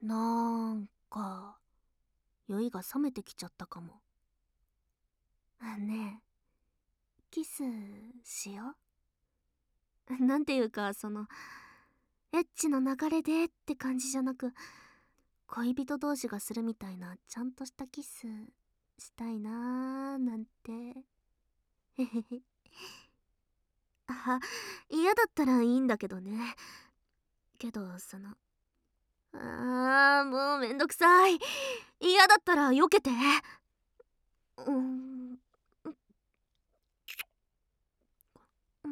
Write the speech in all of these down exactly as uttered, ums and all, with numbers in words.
なんか酔いが冷めてきちゃったかも。あねえ、キスしよう。なんていうか、そのエッチの流れでって感じじゃなく、恋人同士がするみたいなちゃんとしたキスしたいなーなんて。へへへ。あ、嫌だったらいいんだけどね。けどその、あーもうめんどくさい。嫌だったら避けて。うーん、うん、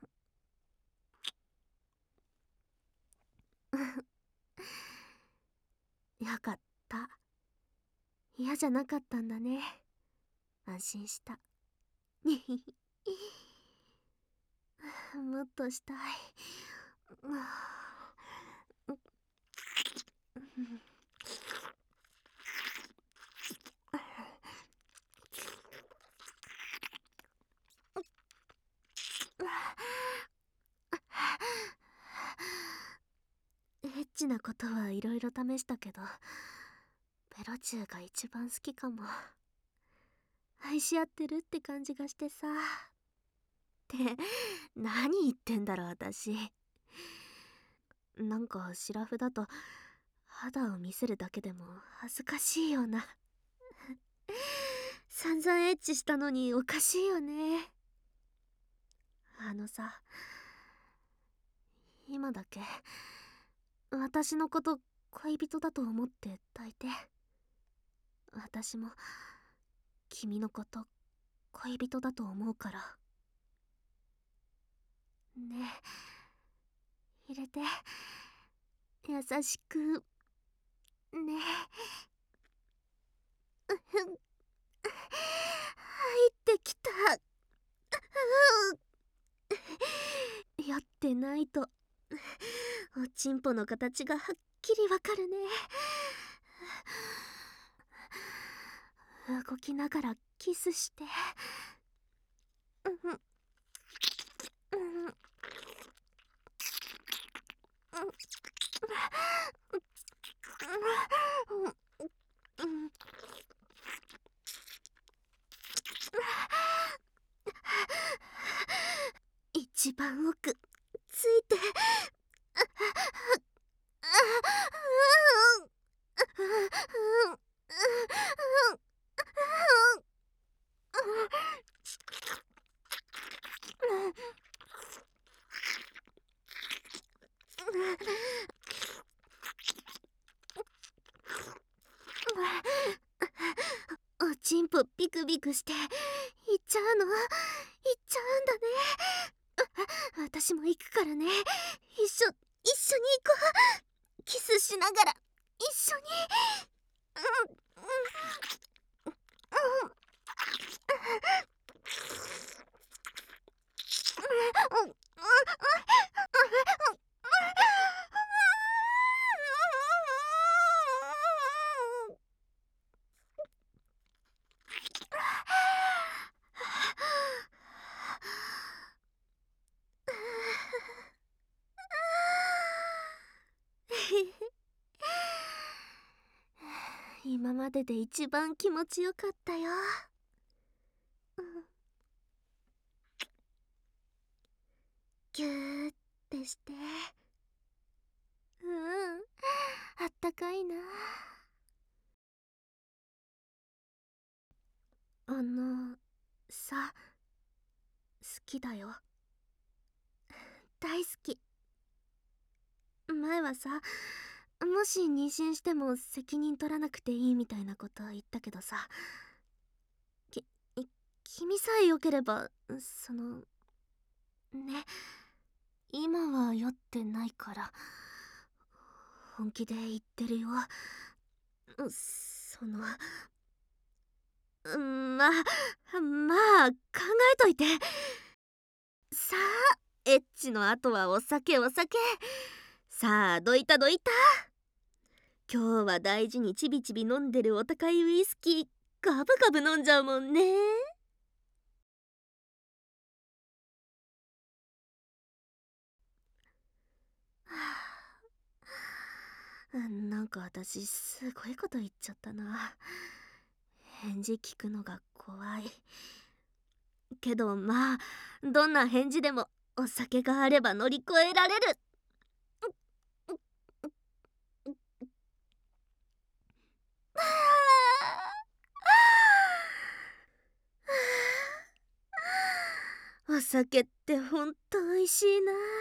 よかった。嫌じゃなかったんだね。安心した。もっとしたい。エッチなことはいろいろ試したけど、ベロチューが一番好きかも。愛し合ってるって感じがしてさ。って何言ってんだろ私。なんかシラフだと肌を見せるだけでも恥ずかしいような。散々エッチしたのにおかしいよね。あのさ、今だけ私のこと恋人だと思って抱いて。私も君のこと恋人だと思うから。ねえ、入れて優しくね。入ってきた。酔ってないとおちんぽの形がはっきりわかるね。動きながらキスして。うんうんうんうん一番奥ついて。おちんぽビクビクして行っちゃうの。行っちゃうんだね。私も行くからね。一緒一緒に行こう。キスしながら一緒に。うんうんうんうんうん。今までで一番気持ちよかったよ。うん、ぎゅーってして。うん、あったかいな。あのさ、好きだよ。大好き。前はさ、もし妊娠しても責任取らなくていいみたいなこと言ったけどさ、き君さえ良ければ、そのね、今は酔ってないから本気で言ってるよ。そのまあまあ考えといて。さあエッチの後はお酒お酒。さあどいたどいた。今日は大事にちびちび飲んでるお高いウイスキーガブガブ飲んじゃうもんね。はなんか私すごいこと言っちゃったな。返事聞くのが怖い。けどまあ、どんな返事でもお酒があれば乗り越えられる。お酒ってほんと美味しいな。